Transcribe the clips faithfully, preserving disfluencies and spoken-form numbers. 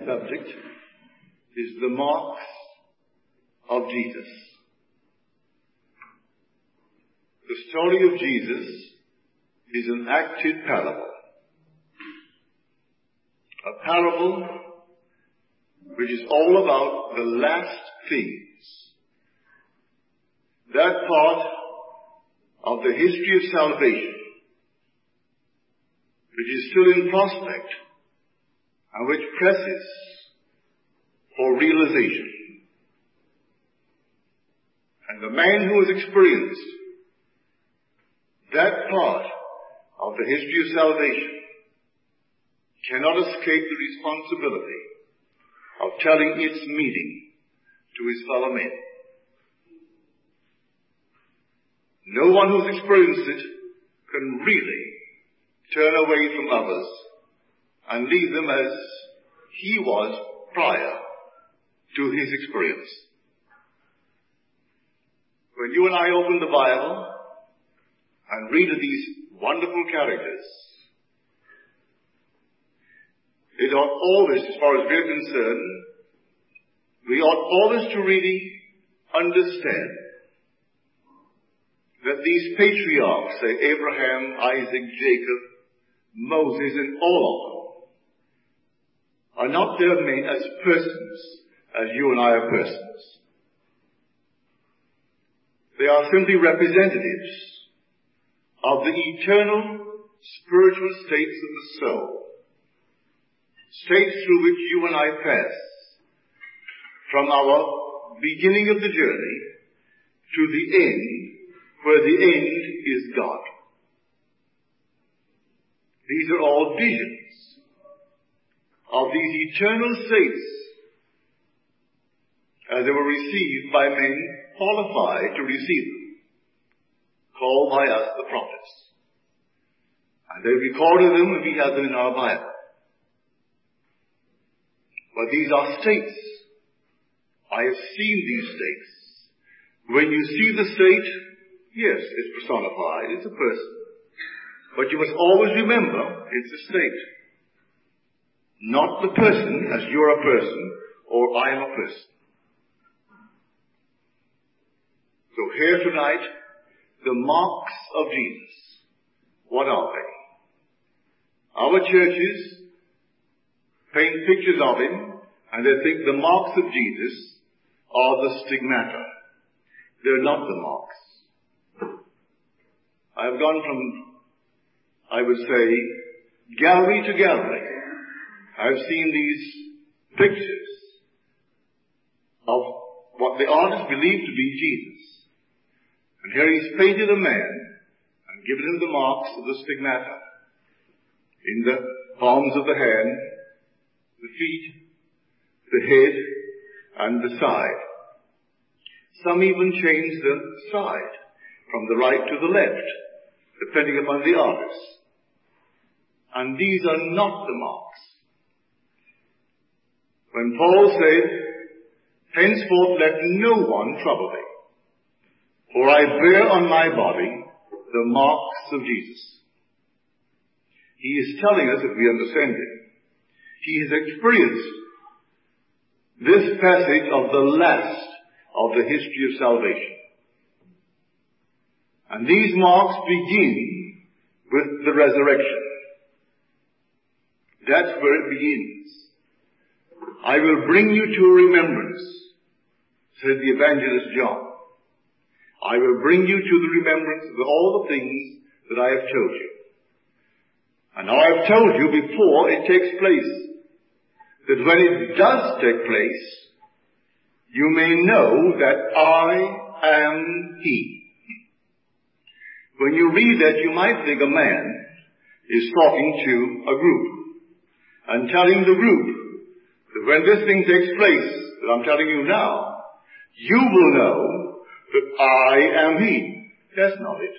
subject is the marks of Jesus. The story of Jesus is an acted parable. A parable which is all about the last things. That part of the history of salvation which is still in prospect and which presses for realization. And the man who has experienced that part of the history of salvation cannot escape the responsibility of telling its meaning to his fellow men. No one who's experienced it can really turn away from others and leave them as he was prior to his experience. When you and I open the Bible and read of these wonderful characters, it ought always, as far as we're concerned, we ought always to really understand that these patriarchs, say Abraham, Isaac, Jacob, Moses, and all of them, are not there men as persons, as you and I are persons. They are simply representatives of the eternal spiritual states of the soul, states through which you and I pass from our beginning of the journey to the end, where the end is God. These are all visions of these eternal states as they were received by men qualified to receive them, called by us the prophets. And they recorded them and we have them in our Bible. But these are states. I have seen these states. When you see the state, yes, it's personified, it's a person. But you must always remember, it's a state. Not the person as you're a person or I am a person. So here tonight, the marks of Jesus. What are they? Our churches paint pictures of him and they think the marks of Jesus are the stigmata. They're not the marks. I've gone from, I would say, gallery to gallery. I've seen these pictures of what the artist believed to be Jesus. And here he's painted a man and given him the marks of the stigmata in the palms of the hand, the feet, the head, and the side. Some even change the side from the right to the left, depending upon the artist. And these are not the marks. When Paul said, henceforth let no one trouble me, for I bear on my body the marks of Jesus. He is telling us, if we understand it, he has experienced this passage of the last of the history of salvation. And these marks begin with the resurrection. That's where it begins. I will bring you to remembrance, said the evangelist John. I will bring you to the remembrance of all the things that I have told you. And now I have told you before it takes place, that when it does take place, you may know that I am He. When you read that, you might think a man is talking to a group and telling the group that when this thing takes place, that I'm telling you now, you will know that I am He. That's not it.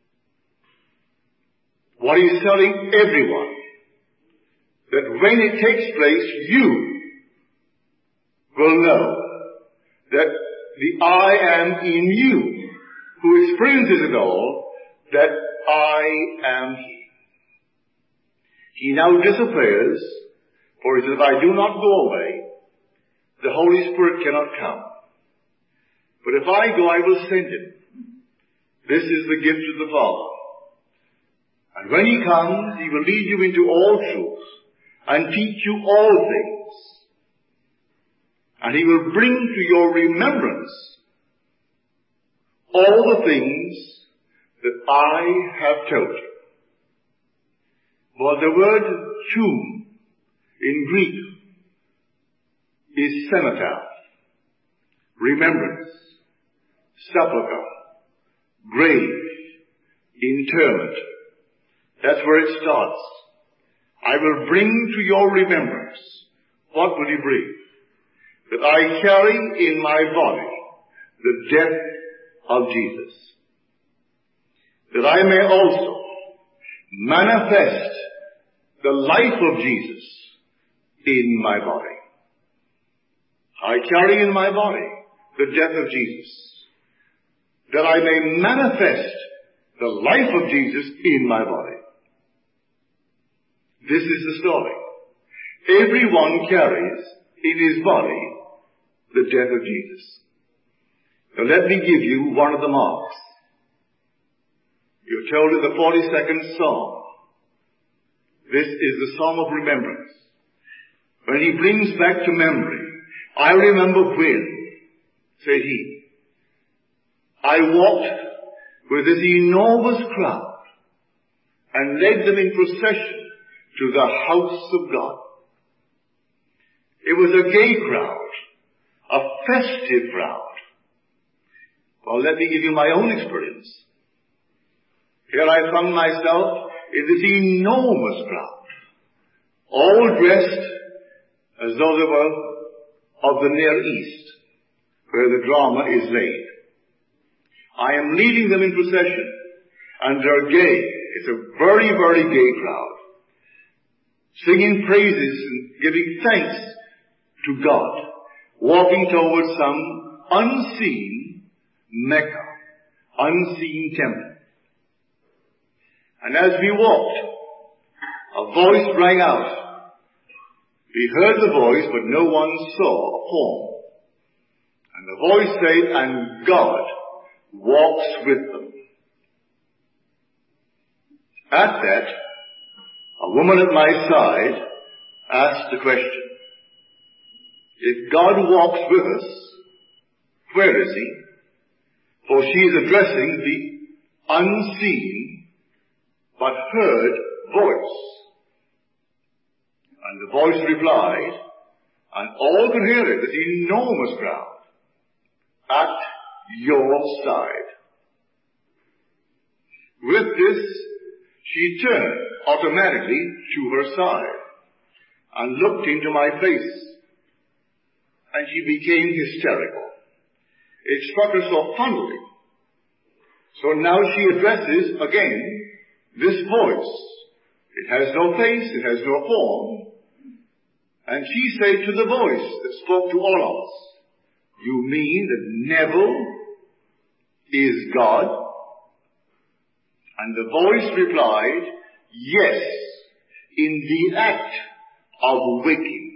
What he's telling everyone, that when it takes place, you will know that the I am in you, who experiences it all, that I am He. He now disappears, for he said, if I do not go away, the Holy Spirit cannot come. But if I go, I will send him. This is the gift of the Father. And when he comes, he will lead you into all truth and teach you all things. And he will bring to your remembrance all the things that I have told you. For the word tomb in Greek is cenotaph, remembrance, sepulchre, grave, interment. That's where it starts. I will bring to your remembrance. What will he bring? That I carry in my body the death of Jesus. That I may also manifest the life of Jesus in my body. I carry in my body the death of Jesus, that I may manifest the life of Jesus in my body. This is the story. Everyone carries in his body the death of Jesus. Now let me give you one of the marks. You're told in the forty-second Psalm, this is the Psalm of remembrance. When he brings back to memory, I remember when, said he, I walked with this enormous crowd and led them in procession to the house of God. It was a gay crowd, a festive crowd. Well, let me give you my own experience. Here I found myself in this enormous crowd, all dressed as though they were of the Near East, where the drama is laid. I am leading them in procession, and they're gay. It's a very, very gay crowd, singing praises and giving thanks to God, walking towards some unseen Mecca, unseen temple. And as we walked, a voice rang out. We heard the voice, but no one saw a form. And the voice said, and God walks with them. At that, a woman at my side asked the question, if God walks with us, where is he? For she is addressing the unseen but heard voice. And the voice replied, and all could hear it, this enormous crowd, at your side. With this, she turned automatically to her side and looked into my face, and she became hysterical. It struck her so funnily. So now she addresses again this voice. It has no face, it has no form. And she said to the voice that spoke to all of us, you mean that Neville is God? And the voice replied, yes, in the act of waking.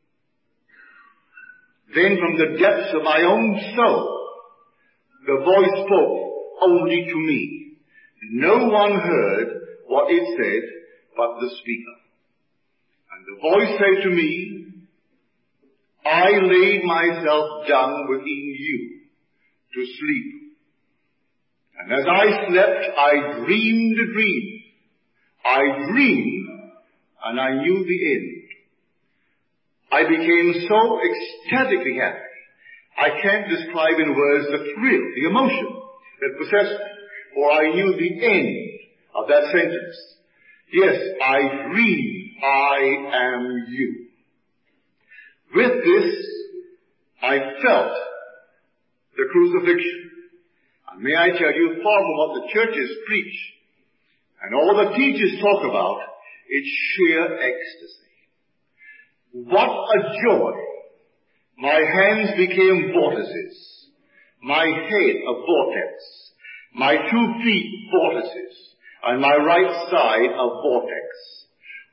Then from the depths of my own soul, the voice spoke only to me. No one heard what it said but the speaker. And the voice said to me, I laid myself down within you to sleep. And as I slept, I dreamed a dream. I dreamed, and I knew the end. I became so ecstatically happy. I can't describe in words the thrill, the emotion that possessed me. For I knew the end of that sentence. Yes, I dream, I am you. With this, I felt the crucifixion. And may I tell you, far from what the churches preach, and all the teachers talk about, it's sheer ecstasy. What a joy! My hands became vortices, my head a vortex, my two feet vortices, and my right side a vortex.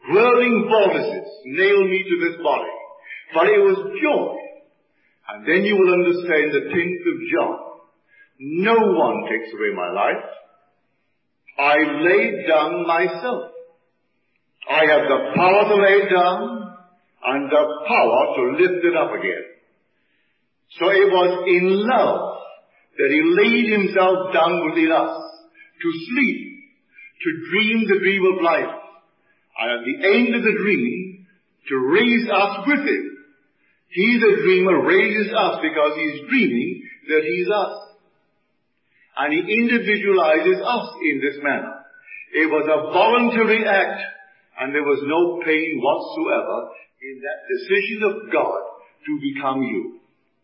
whirling vortices, nail me to this body. But it was joy. And then you will understand the tenth of John. No one takes away my life. I laid down myself. I have the power to lay it down and the power to lift it up again. So it was in love that he laid himself down within us to sleep, to dream the dream of life, and at the end of the dream, to raise us with him. He, the dreamer, raises us because he is dreaming that he is us. And he individualizes us in this manner. It was a voluntary act, and there was no pain whatsoever in that decision of God to become you.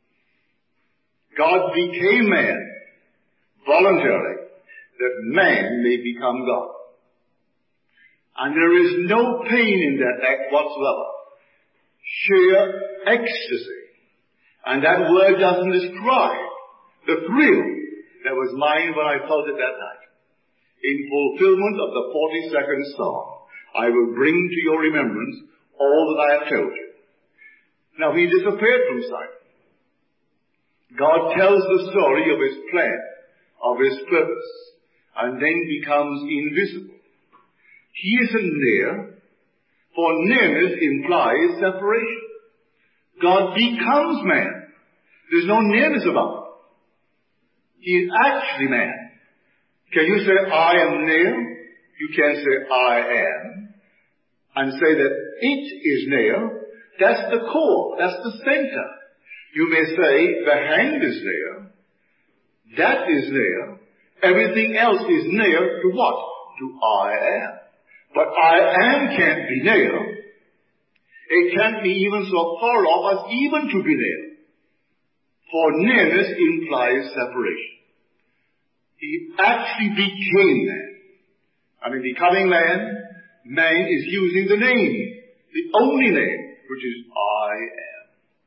God became man voluntarily, that man may become God. And there is no pain in that act whatsoever. Sheer ecstasy. And that word doesn't describe the thrill that was mine when I felt it that night. In fulfillment of the forty-second Psalm, I will bring to your remembrance all that I have told you. Now he disappeared from sight. God tells the story of his plan, of his purpose, and then becomes invisible. He isn't near, for nearness implies separation. God becomes man. There's no nearness about him. He is actually man. Can you say, I am near? You can't say, I am. And say that it is near. That's the core. That's the center. You may say, the hand is near. That is near. Everything else is near to what? To I am. But I am can't be near. It can't be even so far off as even to be near. For nearness implies separation. He actually became man. And in becoming man, man is using the name, the only name, which is I am.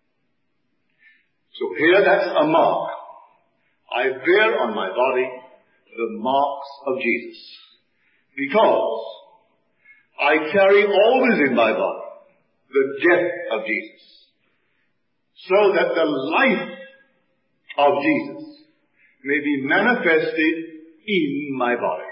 So here that's a mark. I bear on my body the marks of Jesus. Because I carry always in my body the death of Jesus. So that the life of Jesus may be manifested in my body.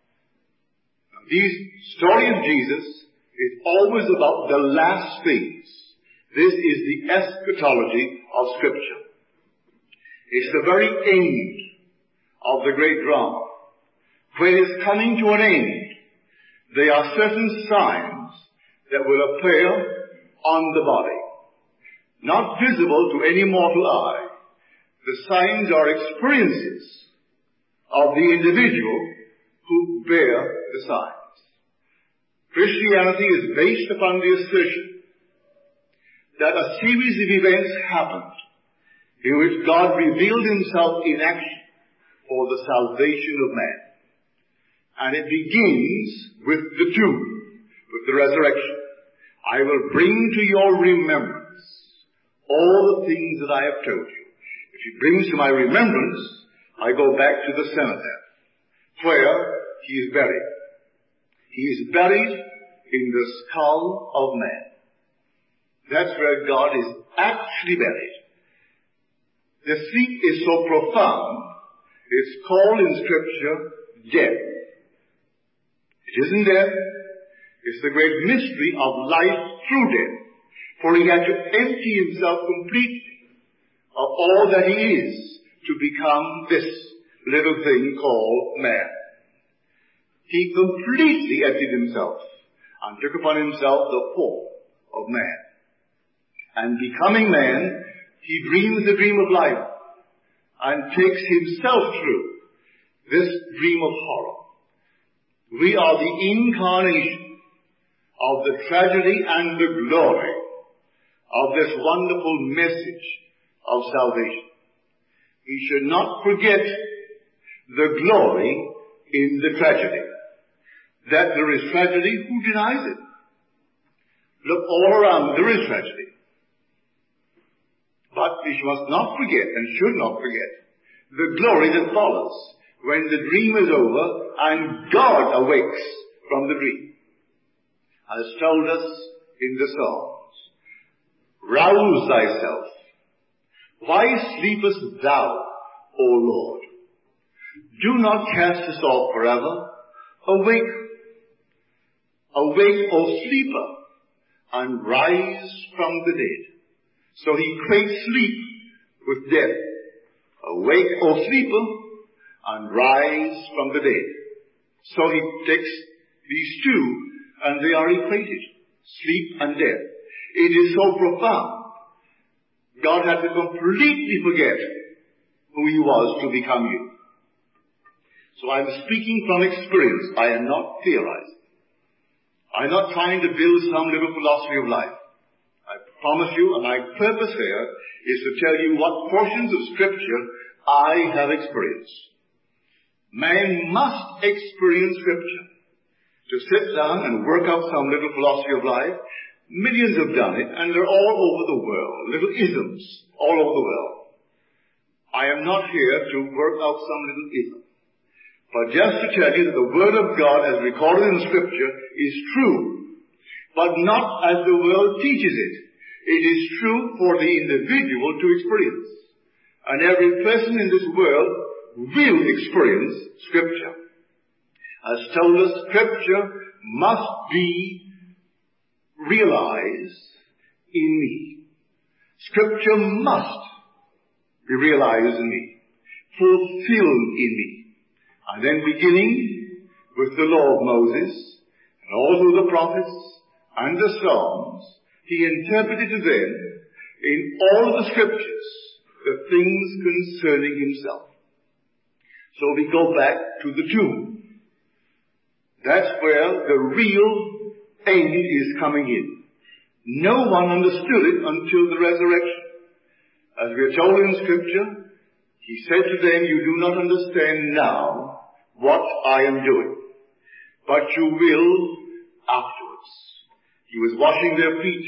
Now, the story of Jesus is always about the last things. This is the eschatology of Scripture. It's the very end of the great drama. When it's coming to an end, there are certain signs that will appear on the body, not visible to any mortal eye. The signs are experiences of the individual who bear the signs. Christianity is based upon the assertion that a series of events happened in which God revealed himself in action for the salvation of man. And it begins with the tomb, with the resurrection. I will bring to your remembrance all the things that I have told you. If he brings to my remembrance, I go back to the cenotaph, where he is buried. He is buried in the skull of man. That's where God is actually buried. The seat is so profound, it's called in Scripture death. It isn't death. It's the great mystery of life through death. For he had to empty himself completely of all that he is to become this little thing called man. He completely emptied himself and took upon himself the form of man. And becoming man, he dreams the dream of life and takes himself through this dream of horror. We are the incarnation of the tragedy and the glory of this wonderful message of salvation. We should not forget the glory in the tragedy. That there is tragedy, who denies it? Look all around, there is tragedy. But we must not forget, and should not forget, the glory that follows when the dream is over and God awakes from the dream. has told us in the Psalms, rouse thyself. Why sleepest thou, O Lord? Do not cast us off forever. Awake, awake, O sleeper, and rise from the dead. So he equates sleep with death. Awake, O sleeper, and rise from the dead. So he takes these two, and they are equated, sleep and death. It is so profound. God had to completely forget who he was to become you. So I'm speaking from experience. I am not theorizing. I'm not trying to build some little philosophy of life. I promise you, and my purpose here is to tell you what portions of Scripture I have experienced. Man must experience Scripture. To sit down and work out some little philosophy of life, millions have done it, and they're all over the world. Little isms all over the world. I am not here to work out some little ism. But just to tell you that the Word of God as recorded in Scripture is true, but not as the world teaches it. It is true for the individual to experience. And every person in this world will experience Scripture. As told us, Scripture must be realized in me. Scripture must be realized in me, fulfilled in me. And then beginning with the law of Moses, and all through the prophets and the Psalms, he interpreted to them in all the Scriptures the things concerning himself. So we go back to the tomb. That's where the real end is coming in. No one understood it until the resurrection. As we are told in Scripture, he said to them, you do not understand now what I am doing, but you will afterwards. He was washing their feet,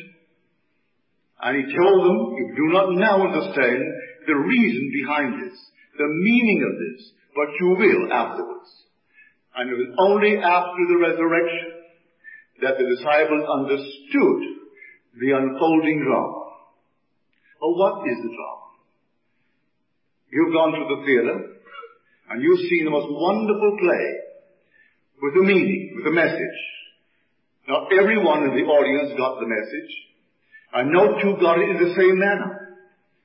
and he told them, you do not now understand the reason behind this, the meaning of this, but you will afterwards. And it was only after the resurrection that the disciples understood the unfolding drama. Well, what is the drama? You've gone to the theater, and you've seen the most wonderful play with a meaning, with a message. Now, everyone in the audience got the message, and no two got it in the same manner.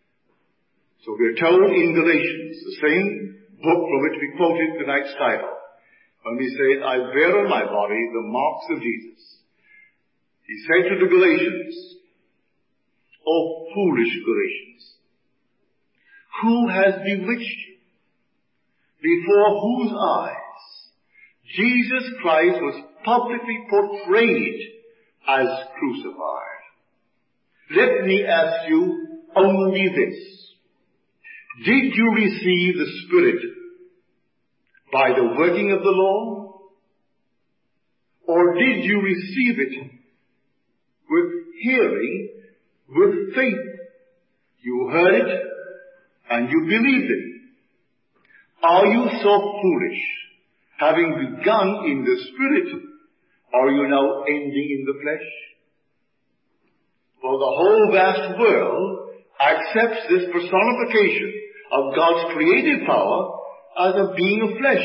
So we're told in Galatians, the same book from which we quoted tonight's title, when we say, I bear on my body the marks of Jesus. He said to the Galatians, O foolish Galatians, who has bewitched you? Before whose eyes Jesus Christ was publicly portrayed as crucified. Let me ask you only this. Did you receive the Spirit by the working of the law? Or did you receive it with hearing, with faith? You heard it and you believed it. Are you so foolish, having begun in the Spirit, are you now ending in the flesh? For the whole vast world accepts this personification of God's creative power as a being of flesh.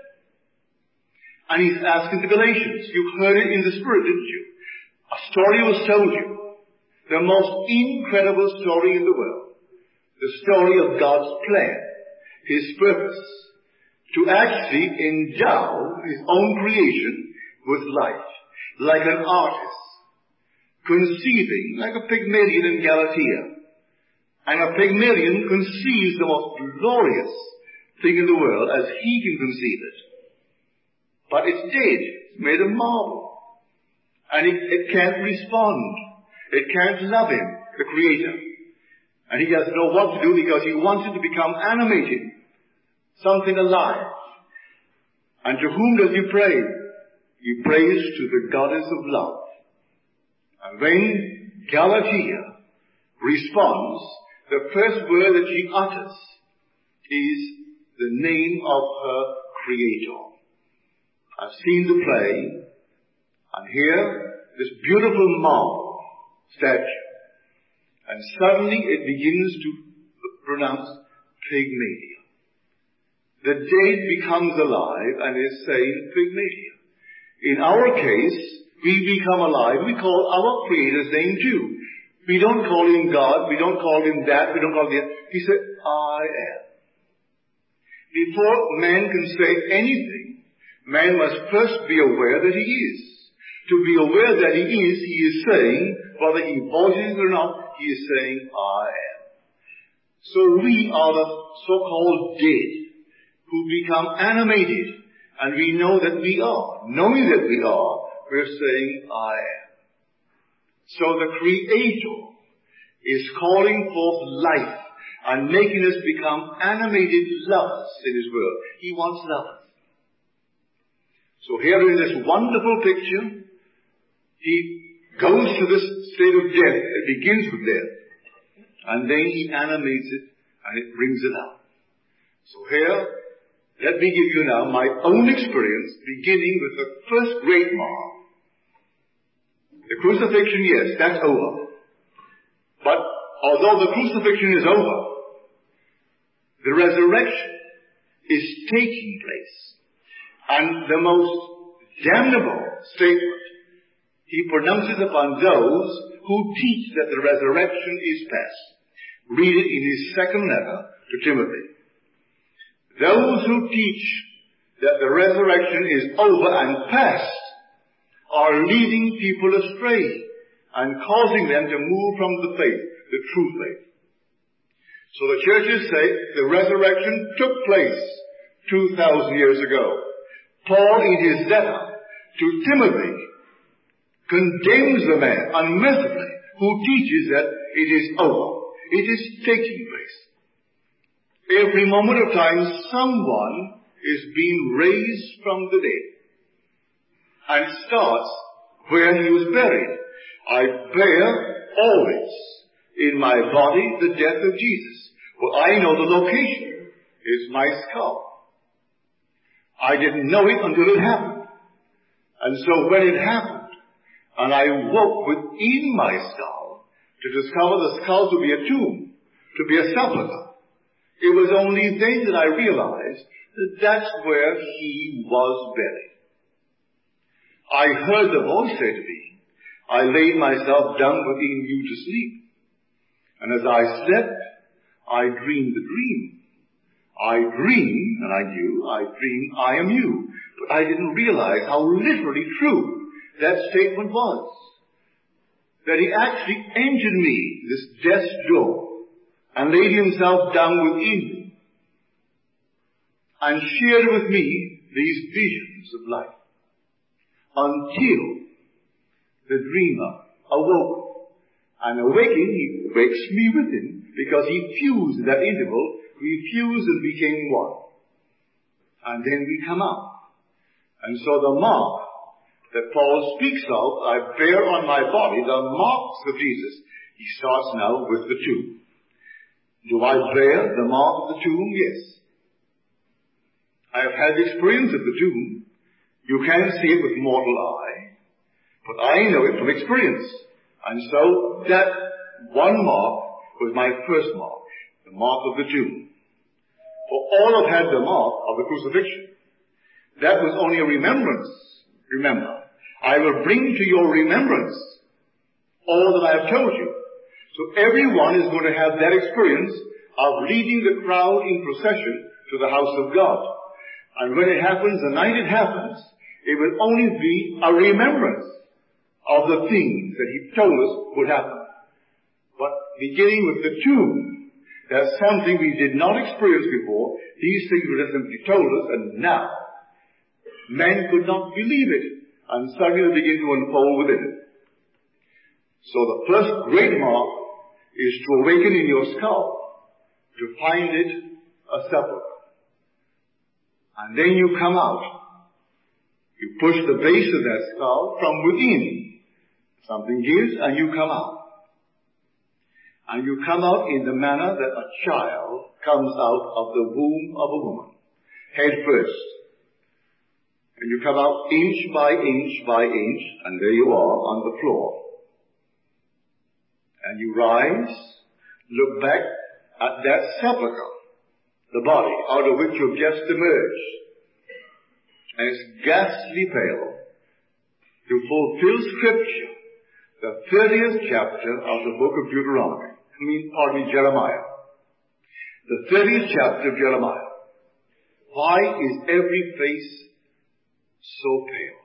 And he's asking the Galatians, you heard it in the Spirit, didn't you? A story was told you. The most incredible story in the world. The story of God's plan. His purpose. To actually endow his own creation with life. Like an artist. Conceiving, like a Pygmalion in Galatea. And a Pygmalion conceives the most glorious thing in the world as he can conceive it. But it's dead. It's made of marble. And it, it can't respond. It can't love him, the Creator. And he doesn't know what to do because he wants it to become animated. Something alive. And to whom does he pray? He prays to the goddess of love. And when Galatea responds, the first word that she utters is the name of her Creator. I've seen the play, and here this beautiful marble statue. And suddenly it begins to pronounce Pygmalion. The dead becomes alive and is saying Pygmalion. In our case, we become alive. We call our Creator's name too. We don't call him God. We don't call him that. We don't call him that. He said, I am. Before man can say anything, man must first be aware that he is. To be aware that he is, he is saying, whether he voices it or not, he is saying, I am. So we are the so-called dead who become animated, and we know that we are. Knowing that we are, we're saying, I am. So the Creator is calling forth life and making us become animated lovers in His world. He wants lovers. So here in this wonderful picture, He goes to this state of death. It begins with death. And then He animates it and it brings it out. So here, let me give you now my own experience, beginning with the first great mark. The crucifixion, yes, that's over. But although the crucifixion is over, the resurrection is taking place. And the most damnable statement He pronounces upon those who teach that the resurrection is past. Read it in his second letter to Timothy. Those who teach that the resurrection is over and past are leading people astray and causing them to move from the faith, the true faith. So the churches say the resurrection took place two thousand years ago. Paul, in his letter to Timothy, condemns the man unmercifully who teaches that it is over. It is taking place. Every moment of time, someone is being raised from the dead and starts where he was buried. I bear always in my body the death of Jesus. Well, I know the location is my skull. I didn't know it until it happened. And so when it happened, and I woke within my skull to discover the skull to be a tomb, to be a sepulchre, it was only then that I realized that that's where he was buried. I heard the voice say to me, I laid myself down within you to sleep. And as I slept, I dreamed the dream. I dreamed, and I knew, I dreamed I am you. But I didn't realize how literally true that statement was. That he actually entered me, this death's door, and laid himself down within me, and shared with me these visions of life, until the dreamer awoke. And awaking, he wakes me with him, because he fused in that interval, we fused and became one. And then we come out. And so the mark that Paul speaks of, I bear on my body, the marks of Jesus. He starts now with the tomb. Do I bear the mark of the tomb? Yes. I have had experience of the tomb. You can't see it with mortal eye, but I know it from experience. And so that one mark was my first mark, the mark of the tomb. For all have had the mark of the crucifixion. That was only a remembrance. Remember, I will bring to your remembrance all that I have told you. So everyone is going to have that experience of leading the crowd in procession to the house of God. And when it happens, the night it happens, it will only be a remembrance of the things that he told us would happen. But beginning with the tomb, there's something we did not experience before. These things were simply told us, and now men could not believe it, and suddenly they begin to unfold within it. So the first great mark is to awaken in your skull, to find it a sepulchre. And then you come out. You push the base of that skull from within. Something gives, and you come out. And you come out in the manner that a child comes out of the womb of a woman, head first. And you come out inch by inch by inch, and there you are on the floor. And you rise, look back at that sepulchre, the body out of which you've just emerged. And it's ghastly pale. To fulfill Scripture, the thirtieth chapter of the book of Deuteronomy, I mean, pardon me, Jeremiah. The thirtieth chapter of Jeremiah. Why is every face so pale?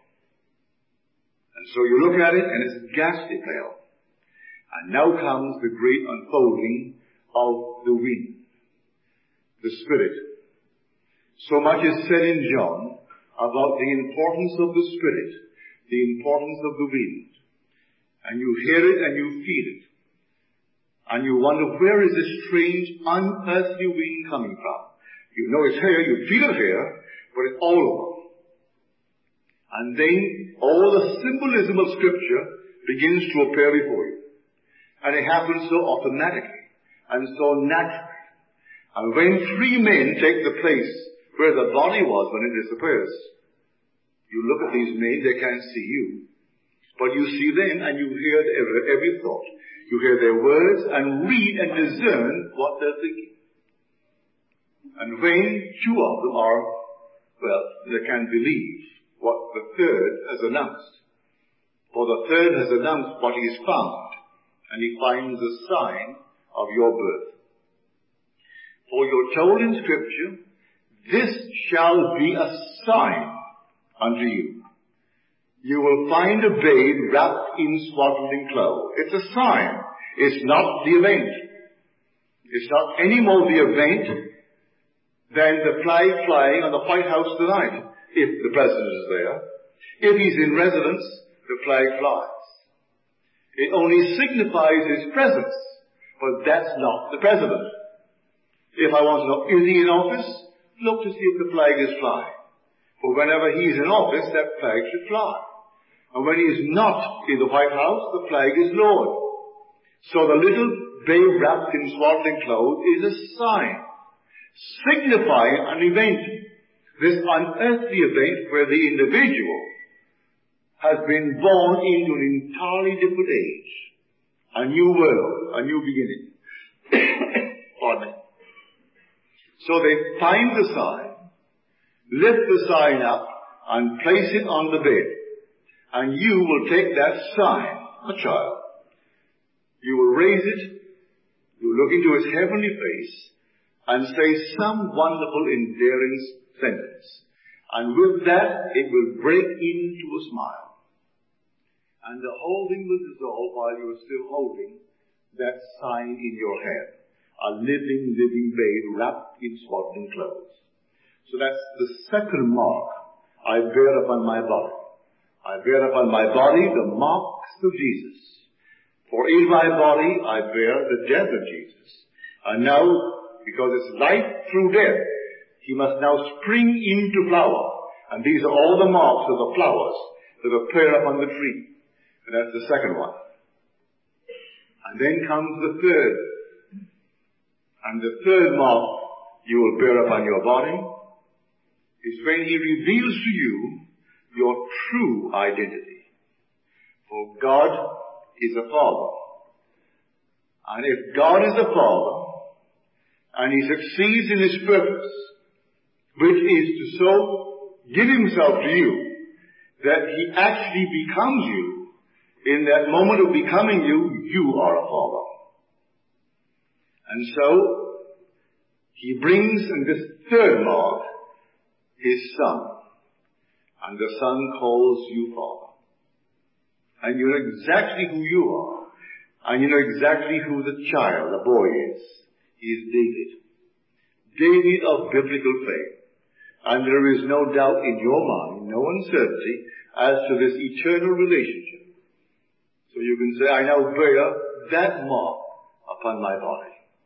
And so you look at it and it's ghastly pale. And now comes the great unfolding of the wind, the Spirit. So much is said in John about the importance of the Spirit, the importance of the wind. And you hear it and you feel it. And you wonder, where is this strange, unearthly wind coming from? You know it's here, you feel it here, but it's all over. And then all the symbolism of Scripture begins to appear before you. And it happens so automatically and so naturally. And when three men take the place where the body was when it disappears, you look at these men, they can't see you. But you see them and you hear every, every thought. You hear their words and read and discern what they're thinking. And when two of them are, well, they can't believe what the third has announced. For the third has announced what he has found. And he finds a sign of your birth. For you're told in Scripture, this shall be a sign unto you. You will find a babe wrapped in swaddling clothes. It's a sign. It's not the event. It's not any more the event than the flag flying on the White House tonight, if the president is there. If he's in residence, the flag flies. It only signifies his presence, but that's not the president. If I want to know, is he in office? Look to see if the flag is flying. For whenever he is in office, that flag should fly. And when he is not in the White House, the flag is lowered. So the little babe wrapped in swaddling clothes is a sign, signifying an event. This unearthly event where the individual has been born into an entirely different age. A new world, a new beginning. Pardon me. So they find the sign, lift the sign up, and place it on the bed. And you will take that sign, a child. You will raise it, you will look into its heavenly face, and say some wonderful, endearing sentence. And with that, it will break into a smile. And the whole thing will dissolve while you are still holding that sign in your hand. A living, living babe wrapped in swaddling clothes. So that's the second mark I bear upon my body. I bear upon my body the marks of Jesus. For in my body I bear the death of Jesus. And now, because it's life through death, he must now spring into flower. And these are all the marks of the flowers that appear upon the tree. And that's the second one. And then comes the third. And the third mark you will bear upon your body is when he reveals to you your true identity. For God is a Father. And if God is a Father, and he succeeds in his purpose, which is to so give himself to you, that he actually becomes you, in that moment of becoming you, you are a Father. And so, he brings in this third mark his Son. And the Son calls you Father. And you know exactly who you are. And you know exactly who the child, the boy is. He is David. David of biblical faith. And there is no doubt in your mind, no uncertainty, as to this eternal relationship. So you can say, I now bear that mark upon my body.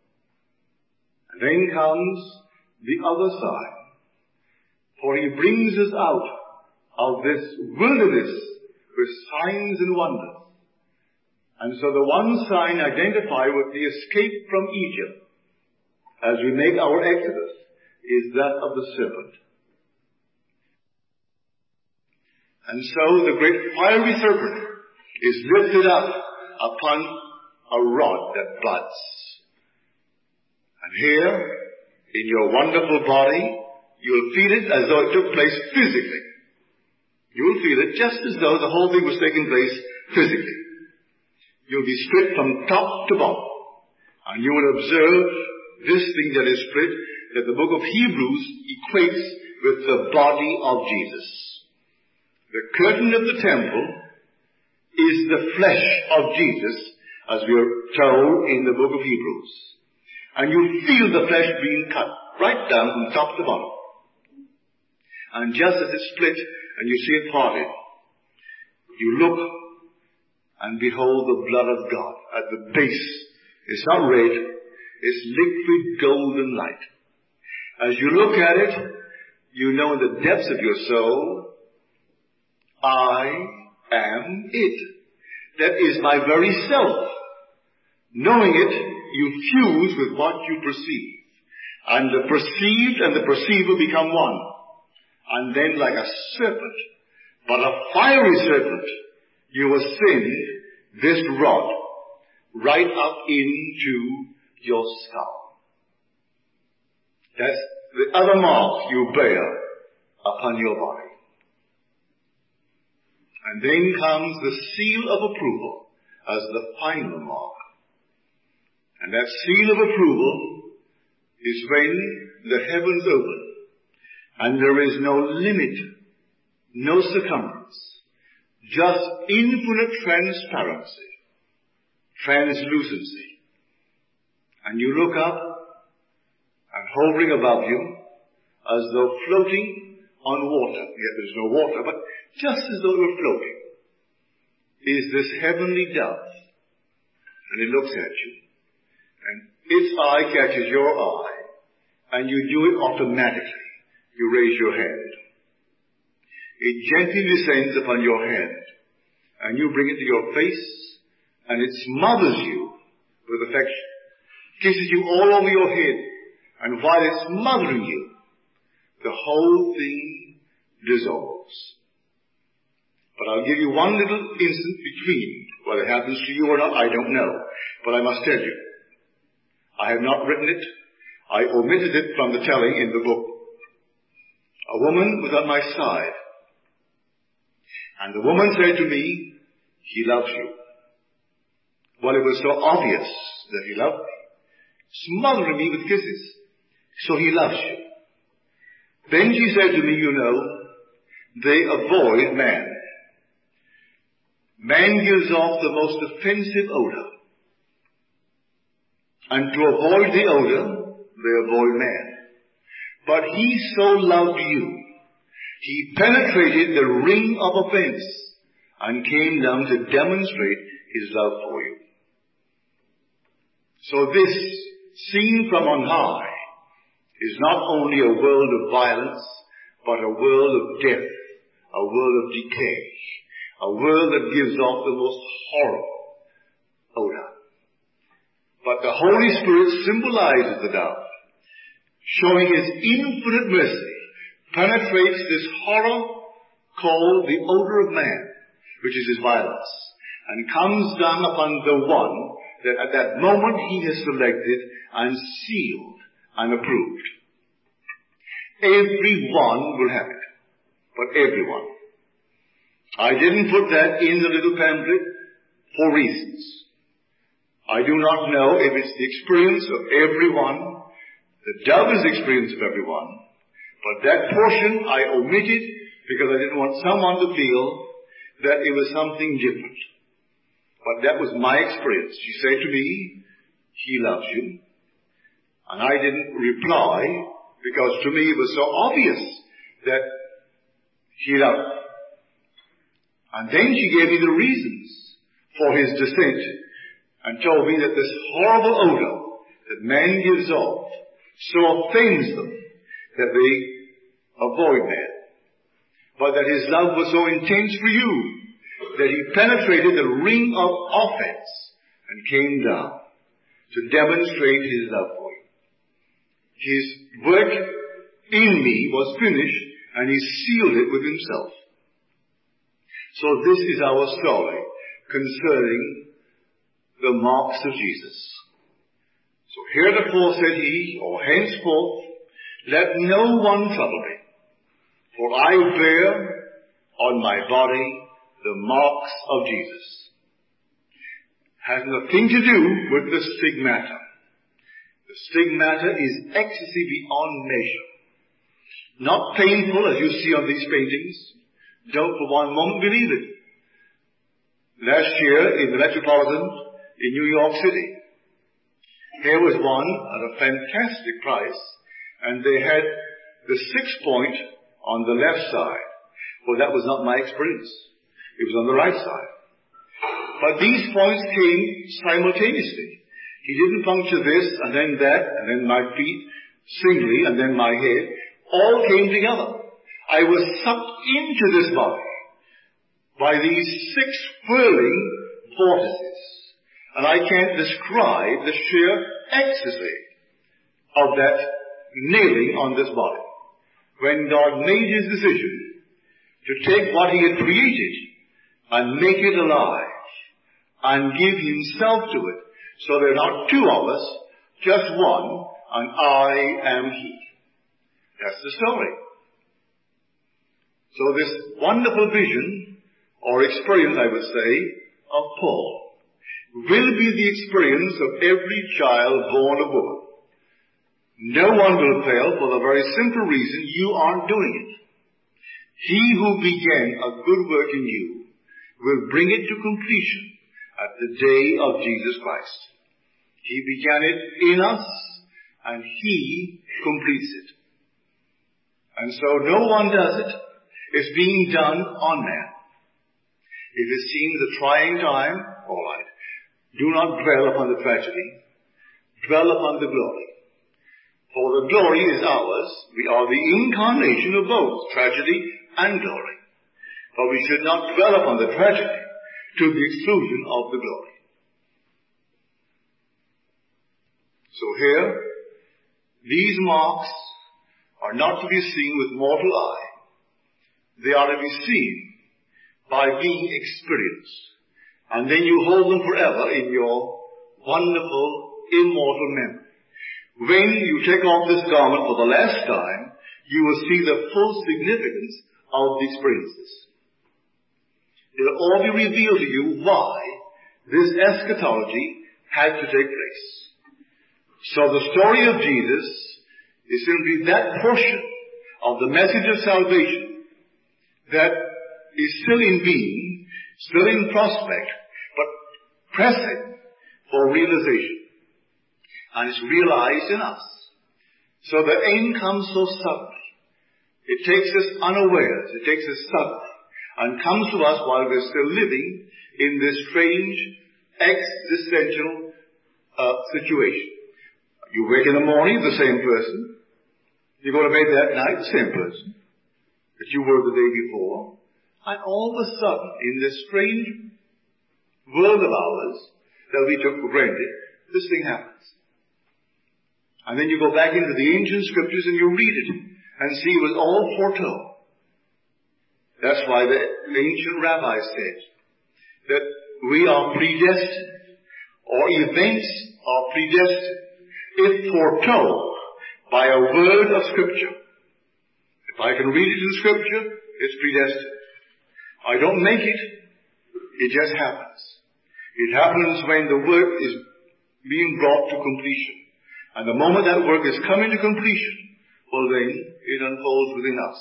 And then comes the other side. For he brings us out of this wilderness with signs and wonders. And so the one sign identified with the escape from Egypt, as we make our exodus, is that of the serpent. And so the great fiery serpent is lifted up upon a rod that buds. And here, in your wonderful body, you'll feel it as though it took place physically. You'll feel it just as though the whole thing was taking place physically. You'll be split from top to bottom. And you will observe this thing that is split, that the book of Hebrews equates with the body of Jesus. The curtain of the temple is the flesh of Jesus, as we are told in the book of Hebrews. And you feel the flesh being cut right down from top to bottom. And just as it's split and you see it parted, you look and behold the blood of God at the base. It's not red, it's liquid golden light. As you look at it, you know in the depths of your soul, I am it. That is my very self. Knowing it, you fuse with what you perceive. And the perceived and the perceiver become one. And then like a serpent, but a fiery serpent, you ascend this rod right up into your skull. That's the other mark you bear upon your body. And then comes the seal of approval as the final mark. And that seal of approval is when the heavens open and there is no limit, no circumference, just infinite transparency, translucency. And you look up and hovering above you as though floating on water. Yet there's no water, but just as though you're floating is this heavenly dove. And it looks at you. And its eye catches your eye. And you do it automatically. You raise your hand. It gently descends upon your hand. And you bring it to your face. And it smothers you with affection. Kisses you all over your head. And while it's smothering you, the whole thing dissolves. But I'll give you one little instant between. Whether it happens to you or not, I don't know. But I must tell you. I have not written it. I omitted it from the telling in the book. A woman was on my side. And the woman said to me, he loves you. Well, it was so obvious that he loved me. Smothering me with kisses. So he loves you. Then she said to me, you know, they avoid man. Man gives off the most offensive odor. And to avoid the odor, they avoid man. But he so loved you. He penetrated the ring of offense and came down to demonstrate his love for you. So this, seen from on high, is not only a world of violence, but a world of death, a world of decay, a world that gives off the most horrible odor. But the Holy Spirit symbolizes the dove, showing his infinite mercy, penetrates this horror called the odor of man, which is his violence, and comes down upon the one that at that moment he has selected and sealed and approved. Everyone will have it, but everyone. I didn't put that in the little pamphlet for reasons. I do not know if it's the experience of everyone. The dove is the experience of everyone. But that portion I omitted because I didn't want someone to feel that it was something different. But that was my experience. She said to me, he loves you. And I didn't reply because to me it was so obvious that he loved me. And then she gave me the reasons for his descent and told me that this horrible odor that man gives off so offends them that they avoid man. But that his love was so intense for you that he penetrated the ring of offense and came down to demonstrate his love for you. His work in me was finished and he sealed it with himself. So this is our story concerning the marks of Jesus. So heretofore said he, or henceforth, let no one trouble me, for I bear on my body the marks of Jesus. Has nothing to do with the stigmata. The stigmata is ecstasy beyond measure. Not painful as you see on these paintings. Don't for one moment believe it. Last year in the Metropolitan in New York City, here was one at a fantastic price, and they had the six point on the left side. Well, that was not my experience. It was on the right side. But these points came simultaneously. He didn't puncture this, and then that, and then my feet singly, and then my head. All came together. I was sucked into this body by these six whirling vortices. And I can't describe the sheer ecstasy of that nailing on this body. When God made his decision to take what he had created and make it alive and give himself to it, so there are not two of us, just one, and I am he. That's the story. So this wonderful vision, or experience I would say, of Paul, will be the experience of every child born of woman. No one will fail for the very simple reason you aren't doing it. He who began a good work in you will bring it to completion at the day of Jesus Christ. He began it in us, and he completes it. And so no one does it. It's being done on man. If it seems a trying time, all right. Do not dwell upon the tragedy. Dwell upon the glory. For the glory is ours. We are the incarnation of both tragedy and glory. But we should not dwell upon the tragedy to the exclusion of the glory. So here, these marks are not to be seen with mortal eye. They are to be seen by being experienced. And then you hold them forever in your wonderful, immortal memory. When you take off this garment for the last time, you will see the full significance of the experiences. It will all be revealed to you why this eschatology had to take place. So the story of Jesus is simply that portion of the message of salvation that is still in being, still in prospect, but pressing for realization. And it's realized in us. So the end comes so suddenly. It takes us unawares. It takes us suddenly. And comes to us while we're still living in this strange existential uh, situation. You wake in the morning, the same person. You go to bed that night, the same person that you were the day before. And all of a sudden, in this strange world of ours that we took for granted, this thing happens. And then you go back into the ancient scriptures and you read it and see it was all foretold. That's why the ancient rabbis said that we are predestined, or events are predestined, if foretold by a word of scripture. If I can read it in scripture, it's predestined. I don't make it, it just happens. It happens when the work is being brought to completion. And the moment that work is coming to completion, well then, it unfolds within us.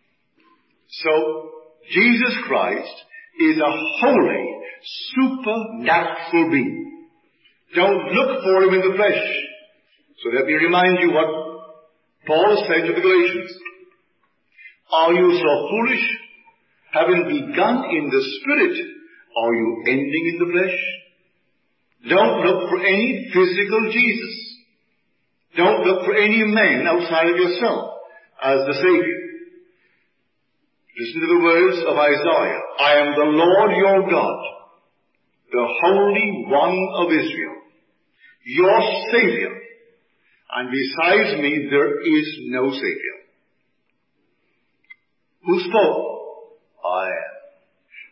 So, Jesus Christ is a holy, supernatural being. Don't look for him in the flesh. So let me remind you what Paul said to the Galatians. Are you so foolish? Having begun in the Spirit, are you ending in the flesh? Don't look for any physical Jesus. Don't look for any man outside of yourself as the Savior. Listen to the words of Isaiah. I am the Lord your God, the Holy One of Israel, your Savior. And besides me, there is no Savior. Who spoke? I am.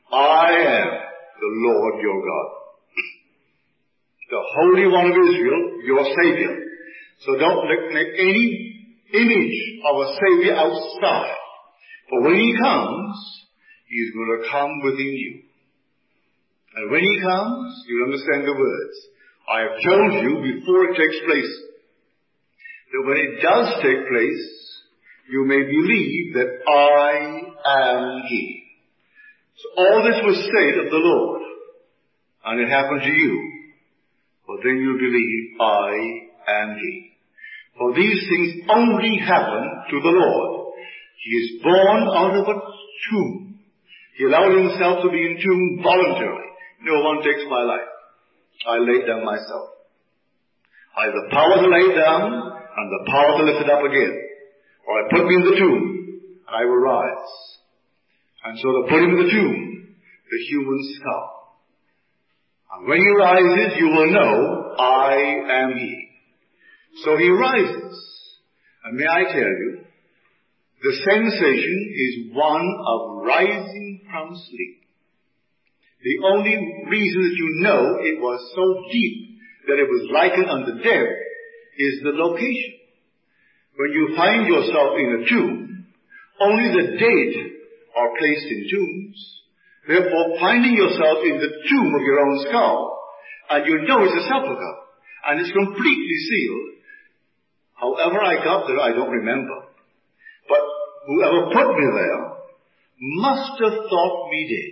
I am the Lord your God, the Holy One of Israel, your Savior. So don't make any image of a Savior outside. For when He comes, He's going to come within you. And when He comes, you'll understand the words. I have told you before it takes place, that when it does take place, you may believe that I am He. So all this was said of the Lord, and it happened to you. Well, then you believe I am He. For these things only happen to the Lord. He is born out of a tomb. He allowed Himself to be entombed voluntarily. No one takes my life. I lay it down myself. I have the power to lay it down and the power to lift it up again. Or I put me in the tomb and I will rise. And so they put Him in the tomb, the human skull. And when He rises, you will know I am He. So He rises. And may I tell you, the sensation is one of rising from sleep. The only reason that you know it was so deep that it was likened unto death is the location. When you find yourself in a tomb, only the dead are placed in tombs. Therefore, finding yourself in the tomb of your own skull, and you know it's a sepulchre, and it's completely sealed. However I got there, I don't remember. But whoever put me there must have thought me dead.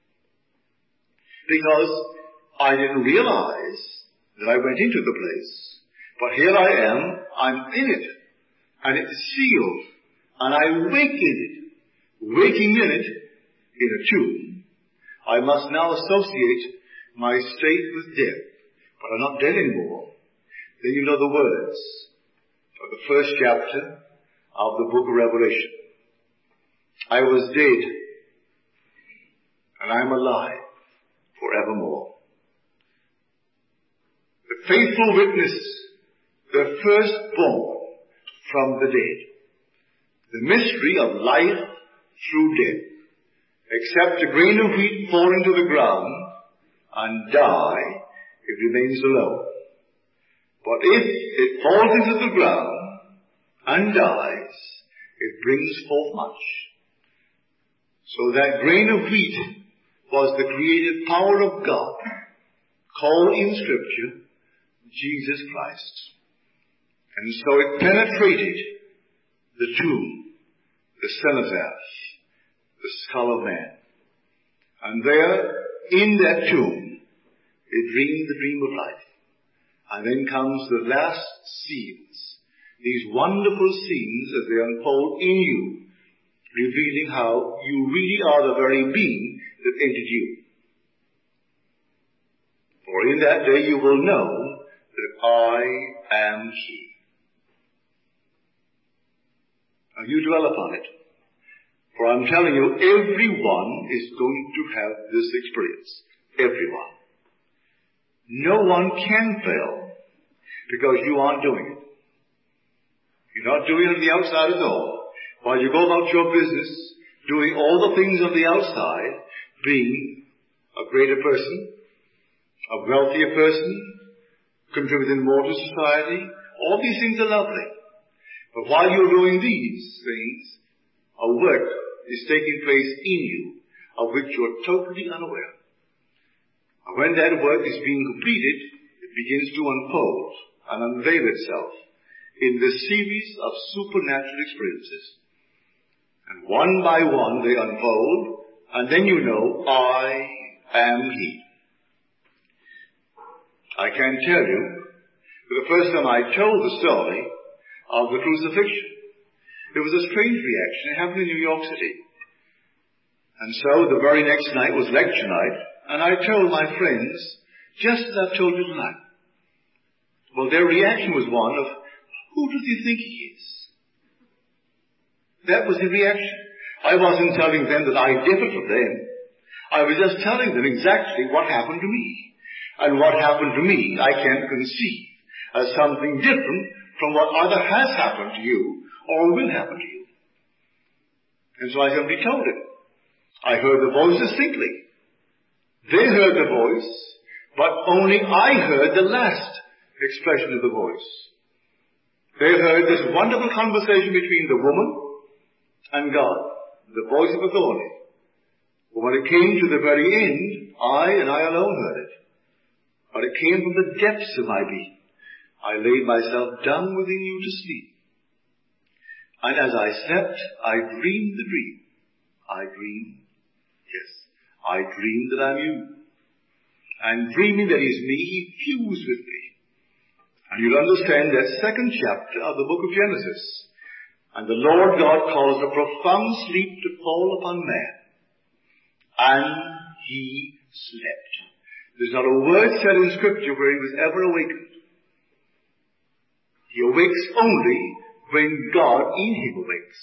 Because I didn't realize that I went into the place. But here I am, I'm in it. And it's sealed. And I wake in it. Waking in it, in a tomb, I must now associate my state with death. But I'm not dead anymore. Then you know the words of the first chapter of the book of Revelation. I was dead, and I'm alive forevermore. The faithful witness, the firstborn from the dead. The mystery of life through death. Except a grain of wheat fall into the ground and die, it remains alone. But if it falls into the ground and dies, it brings forth much. So that grain of wheat was the creative power of God, called in Scripture Jesus Christ. And so it penetrated the tomb, the cenotaph, the skull of man. And there, in that tomb, it dreamed the dream of life. And then comes the last scenes, these wonderful scenes as they unfold in you, revealing how you really are the very being that entered you. For in that day you will know that I am He. Now you dwell upon it. For I'm telling you, everyone is going to have this experience. Everyone. No one can fail because you aren't doing it. You're not doing it on the outside at all. While you go about your business, doing all the things on the outside, being a greater person, a wealthier person, contributing more to society, all these things are lovely. But while you're doing these things, a work is taking place in you of which you're totally unaware. And when that work is being completed, it begins to unfold and unveil itself in this series of supernatural experiences. And one by one they unfold, and then you know, I am He. I can tell you, for the first time I told the story of the crucifixion, there was a strange reaction. It happened in New York City. And so the very next night was lecture night, and I told my friends, just as I've told you tonight. Well, their reaction was one of, who does he think he is? That was the reaction. I wasn't telling them that I differed from them. I was just telling them exactly what happened to me. And what happened to me, I can conceive as something different from what either has happened to you or will happen to you. And so I simply told it. I heard the voice distinctly. They heard the voice, but only I heard the last expression of the voice. They heard this wonderful conversation between the woman and God, the voice of authority. But when it came to the very end, I and I alone heard it. But it came from the depths of my being. I laid myself down within you to sleep. And as I slept, I dreamed the dream. I dreamed, yes, I dreamed that I'm you. And dreaming that is me, he fused with me. And you'll understand that second chapter of the book of Genesis. And the Lord God caused a profound sleep to fall upon man. And he slept. There's not a word said in Scripture where he was ever awakened. He awakes only when God in him awakes.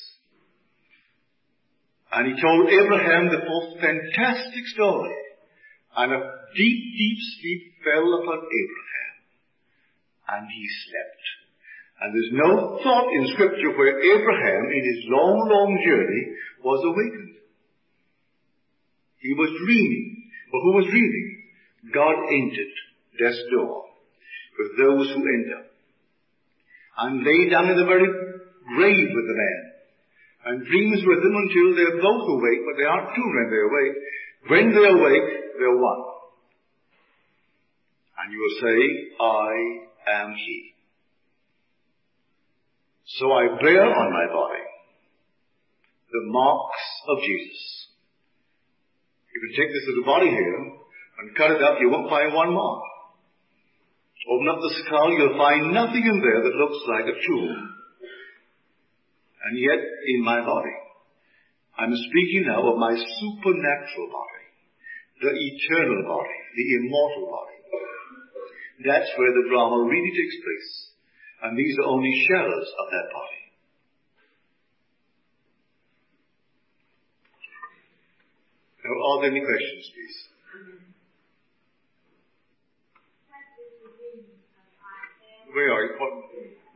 And he told Abraham the most fantastic story. And a deep, deep sleep fell upon Abraham. And he slept. And there's no thought in Scripture where Abraham, in his long, long journey, was awakened. He was dreaming. But who was dreaming? God entered death's door with those who enter. And lay down in the very grave with the man. And dreams with them until they're both awake, but they aren't two when they awake. When they awake, they're one. And you will say, I am he. So I bear on my body the marks of Jesus. You can take this little body here and cut it up, you won't find one mark. Open up the skull, you'll find nothing in there that looks like a tomb. And yet, in my body, I'm speaking now of my supernatural body, the eternal body, the immortal body. That's where the drama really takes place. And these are only shadows of that body. Now, are there any questions, please? Where are you? What?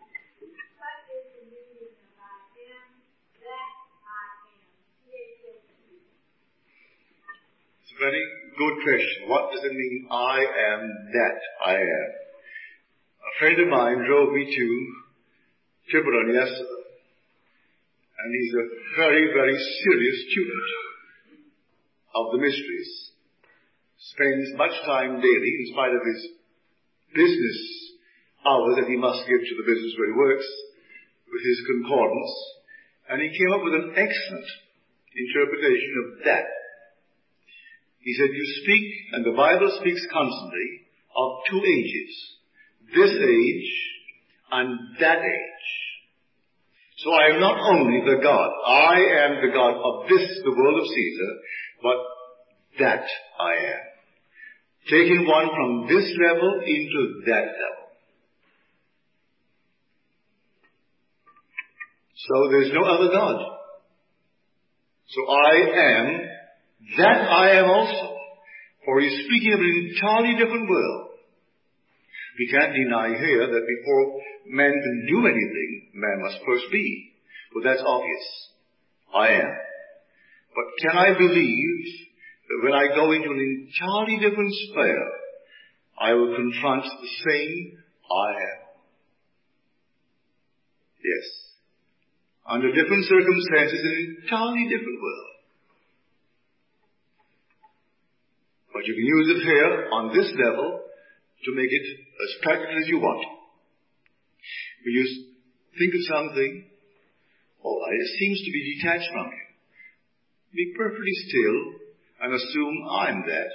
It's a very good question. What does it mean, I am that I am? A friend of mine drove me to Tiburon yesterday. And he's a very, very serious student of the mysteries. Spends much time daily, in spite of his business hours that he must give to the business where he works, with his concordance. And he came up with an excellent interpretation of that. He said, you speak, and the Bible speaks constantly, of two ages. This age and that age. So I am not only the God. I am the God of this, the world of Caesar, but that I am. Taking one from this level into that level. So there's no other God. So I am that I am also. For he's speaking of an entirely different world. We can't deny here that before man can do anything, man must first be. Well, that's obvious. I am. But can I believe that when I go into an entirely different sphere, I will confront the same I am? Yes. Under different circumstances, in an entirely different world. But you can use it here, on this level, to make it as practical as you want. When you think of something, oh, it seems to be detached from you. Be perfectly still and assume I'm that.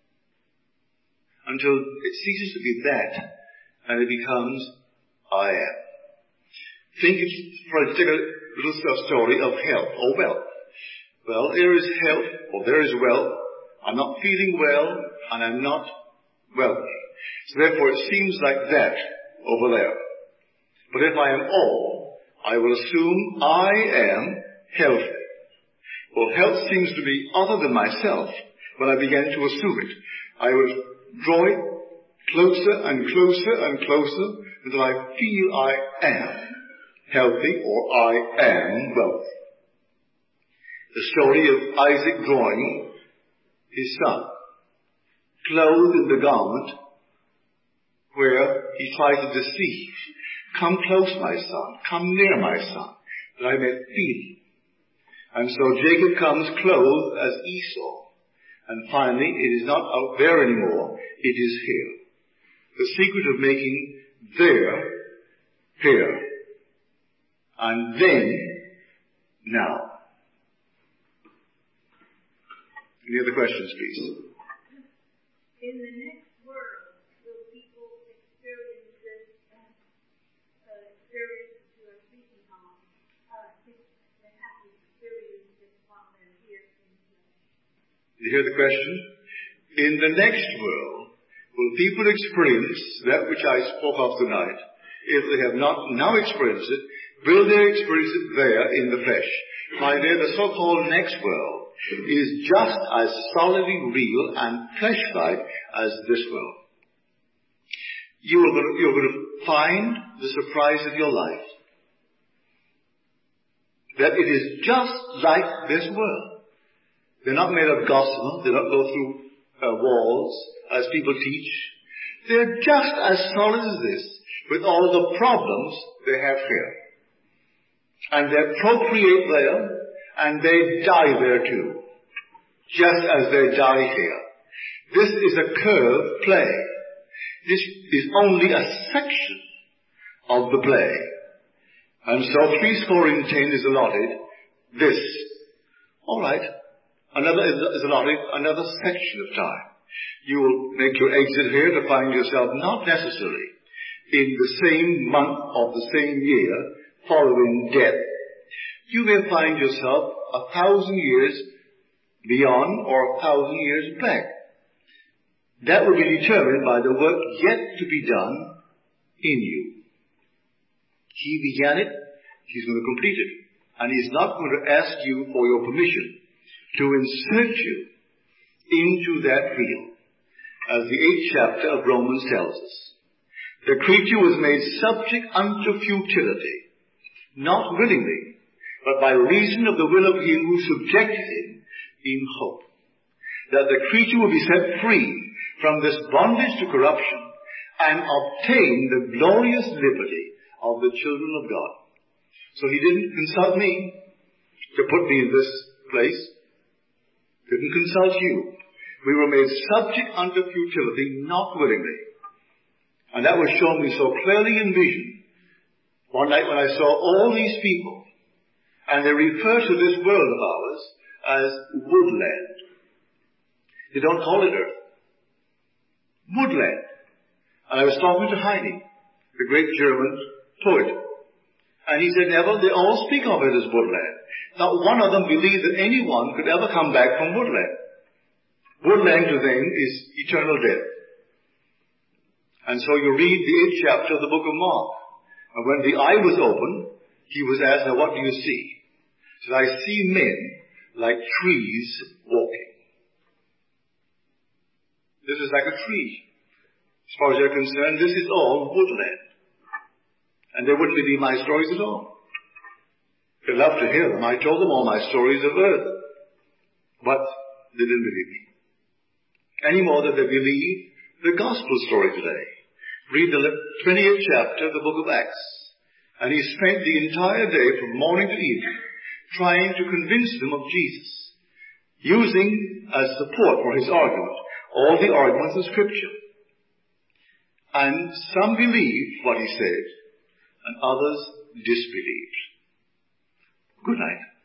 Until it ceases to be that, and it becomes I am. Think, for a particular little story of health or wealth. Well, there is health, or there is wealth. I'm not feeling well, and I'm not wealthy. So therefore it seems like that over there. But if I am all, I will assume I am healthy. Well, health seems to be other than myself when I began to assume it. I will draw it closer and closer and closer until I feel I am healthy or I am wealthy. The story of Isaac drawing his son clothed in the garment where he tries to deceive. Come close, my son. Come near, my son, that I may feel. And so Jacob comes clothed as Esau. And finally, it is not out there anymore. It is here. The secret of making there, here. And then, now. Any other questions, please? In the next world, will people experience this uh, experience that you are speaking on? Uh, they have to experience it while they're here in the flesh. Did you hear the question? In the next world, will people experience that which I spoke of tonight? If they have not now experienced it, will they experience it there in the flesh? My dear, the so-called next world is just as solidly real and flesh-like as this world. You are going to, you're going to find the surprise of your life. That it is just like this world. They're not made of gossamer. They don't go through uh, walls as people teach. They're just as solid as this, with all the problems they have here. And they procreate there, and they die there too, just as they die here. This is a curved play. This is only a section of the play. And so three score and ten is allotted this. All right. Another is allotted another section of time. You will make your exit here to find yourself not necessarily in the same month of the same year following death. You may find yourself a thousand years beyond or a thousand years back. That will be determined by the work yet to be done in you. He began it, he's going to complete it. And he's not going to ask you for your permission to insert you into that field, as the eighth chapter of Romans tells us. The creature was made subject unto futility, not willingly, but by reason of the will of him who subjected him in hope, that the creature will be set free from this bondage to corruption and obtain the glorious liberty of the children of God. So he didn't consult me to put me in this place. Didn't consult you. We were made subject unto futility, not willingly. And that was shown me so clearly in vision one night when I saw all these people, and they refer to this world of ours as woodland. They don't call it earth. Woodland. And I was talking to Heine, the great German poet, and he said, Neville, they all speak of it as woodland. Not one of them believed that anyone could ever come back from woodland. Woodland to them is eternal death. And so you read the eighth chapter of the book of Mark. And when the eye was opened, he was asked, now what do you see? He said, I see men like trees walking. This is like a tree. As far as they're concerned, this is all woodland. And they wouldn't believe my stories at all. They'd love to hear them. I told them all my stories of earth. But they didn't believe me. Any more than they believe the gospel story today. Read the twentieth chapter of the book of Acts. And he spent the entire day from morning to evening trying to convince them of Jesus, using as support for his argument all the arguments of Scripture. And some believed what he said, and others disbelieved. Good night.